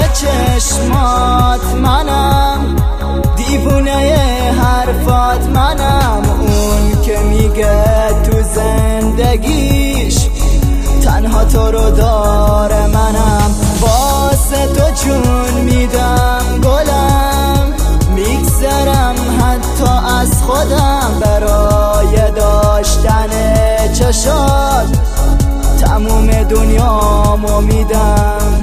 چشمات منم، دیوونه حرفات منم، اون که میگه تو زندگیش تنها تو رو داره منم. واسه تو جون میدم گلم، میگذرم حتی از خودم برای داشتن چشات، تموم دنیامو میدم.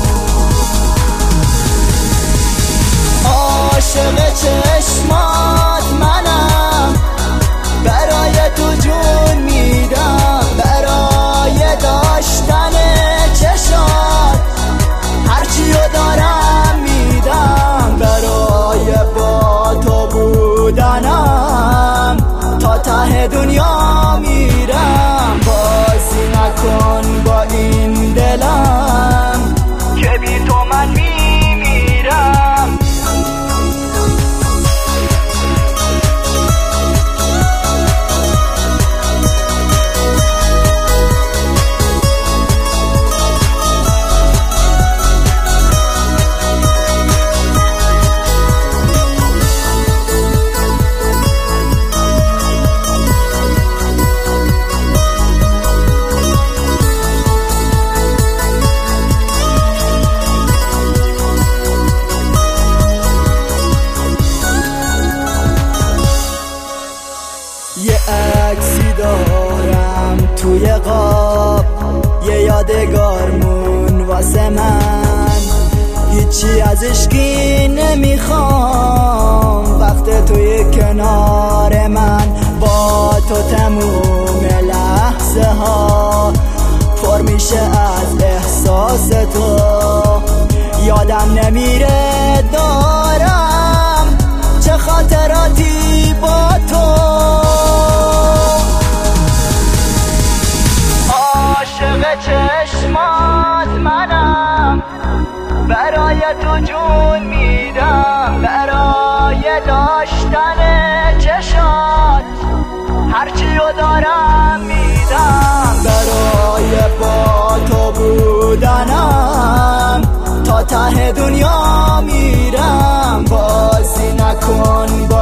عاشق چشمات منم، برای تو جون میدم، برای داشتن چشات هرچیو دارم میدم، برای با تو بودنم تا ته دنیا میرم. بازی نکن با این دلم که بی تو من میمیرم. یه عکسی دارم توی قاب، یه یادگارمون واسه من، هیچی ازش کی نمیخوام وقت توی کنار من. با تو تموم لحظه ها پر میشه از احساس تو، یادم نمیره دارم چه خاطراتی با تو. چشمات منم، برای تو جون میدم، برای داشتن چشات هرچیو دارم میدم، برای با تو بودنم تا ته دنیا میرم. بازی نکن